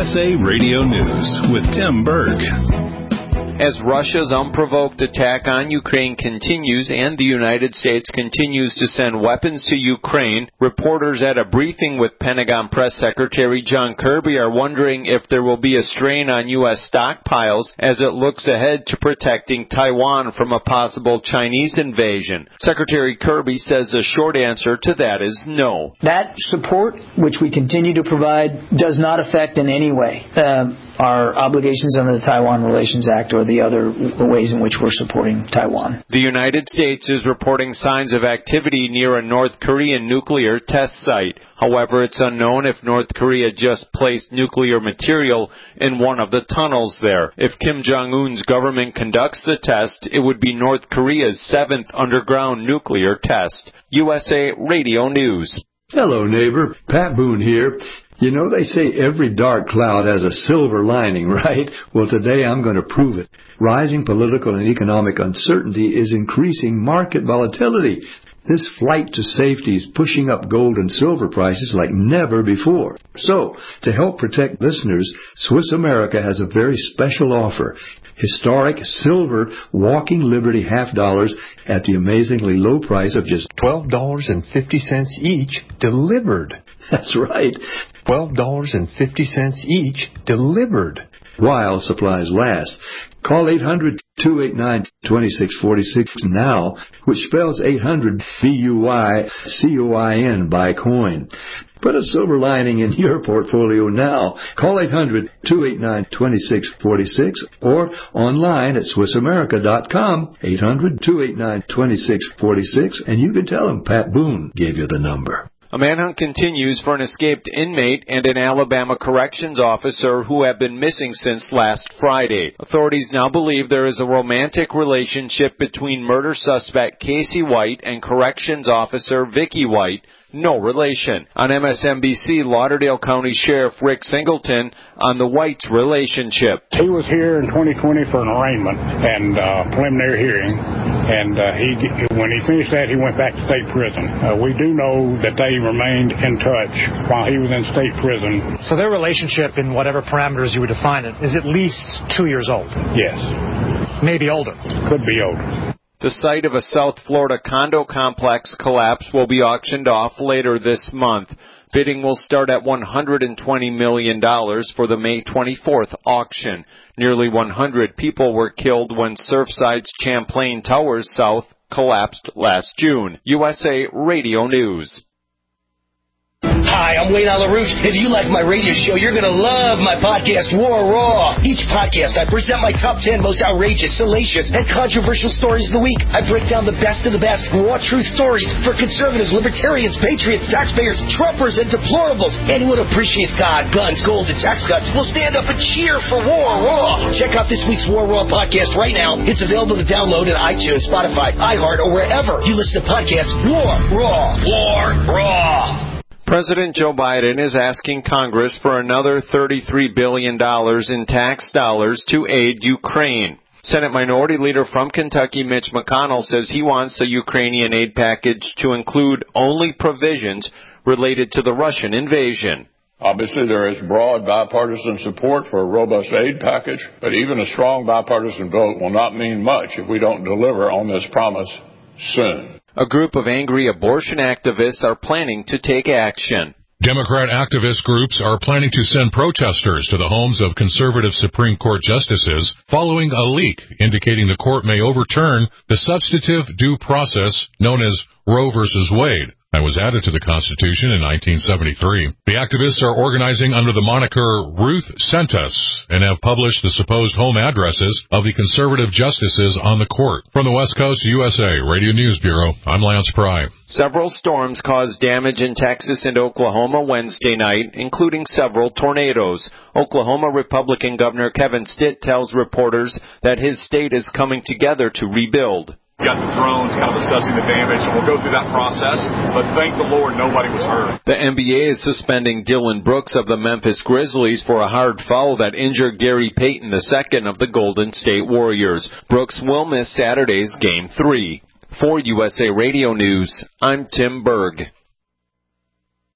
USA Radio News with Tim Berg. As Russia's unprovoked attack on Ukraine continues and the United States continues to send weapons to Ukraine, reporters at a briefing with Pentagon Press Secretary John Kirby are wondering if there will be a strain on U.S. stockpiles as it looks ahead to protecting Taiwan from a possible Chinese invasion. Secretary Kirby says the short answer to that is no. That support, which we continue to provide, does not affect in any way our obligations under the Taiwan Relations Act or the other ways in which we're supporting Taiwan. The United States is reporting signs of activity near a North Korean nuclear test site. However, it's unknown if North Korea just placed nuclear material in one of the tunnels there. If Kim Jong-un's government conducts the test, it would be North Korea's 7th underground nuclear test. USA Radio News. Hello, neighbor. Pat Boone here. You know, they say every dark cloud has a silver lining, right? Well, today I'm going to prove it. Rising political and economic uncertainty is increasing market volatility. This flight to safety is pushing up gold and silver prices like never before. So, to help protect listeners, Swiss America has a very special offer. Historic silver Walking Liberty $half at the amazingly low price of just $12.50 each delivered. That's right. $12.50 each delivered. While supplies last. Call 800-289-2646 now, which spells 800 BUYCOIN, buy coin. Put a silver lining in your portfolio now. Call 800-289-2646 or online at SwissAmerica.com, 800-289-2646, and you can tell them Pat Boone gave you the number. A manhunt continues for an escaped inmate and an Alabama corrections officer who have been missing since last Friday. Authorities now believe there is a romantic relationship between murder suspect Casey White and corrections officer Vicky White. No relation. On MSNBC, Lauderdale County Sheriff Rick Singleton on the Whites' relationship. He was here in 2020 for an arraignment and preliminary hearing, and when he finished that, he went back to state prison. We do know that they remained in touch while he was in state prison. So their relationship, in whatever parameters you would define it, is at least 2 years old? Yes. Maybe older? Could be older. The site of a South Florida condo complex collapse will be auctioned off later this month. Bidding will start at $120 million for the May 24th auction. Nearly 100 people were killed when Surfside's Champlain Towers South collapsed last June. USA Radio News. Hi, I'm Wayne LaRouche. If you like my radio show, you're going to love my podcast, War Raw. Each podcast, I present my top 10 most outrageous, salacious, and controversial stories of the week. I break down the best of the best raw truth stories for conservatives, libertarians, patriots, taxpayers, Trumpers, and deplorables. Anyone who appreciates God, guns, gold, and tax cuts will stand up and cheer for War Raw. Check out this week's War Raw podcast right now. It's available to download in iTunes, Spotify, iHeart, or wherever you listen to podcasts. War Raw. War Raw. President Joe Biden is asking Congress for another $33 billion in tax dollars to aid Ukraine. Senate Minority Leader from Kentucky, Mitch McConnell, says he wants the Ukrainian aid package to include only provisions related to the Russian invasion. Obviously, there is broad bipartisan support for a robust aid package, but even a strong bipartisan vote will not mean much if we don't deliver on this promise soon. A group of angry abortion activists are planning to take action. Democrat activist groups are planning to send protesters to the homes of conservative Supreme Court justices following a leak indicating the court may overturn the substantive due process known as Roe v. Wade that was added to the Constitution in 1973. The activists are organizing under the moniker Ruth Sent Us and have published the supposed home addresses of the conservative justices on the court. From the West Coast USA Radio News Bureau, I'm Lance Pry. Several storms caused damage in Texas and Oklahoma Wednesday night, including several tornadoes. Oklahoma Republican Governor Kevin Stitt tells reporters that his state is coming together to rebuild. Got the drones kind of assessing the damage, and we'll go through that process, but thank the Lord nobody was hurt. The NBA is suspending Dylan Brooks of the Memphis Grizzlies for a hard foul that injured Gary Payton II of the Golden State Warriors. Brooks will miss Saturday's Game 3. For USA Radio News, I'm Tim Berg.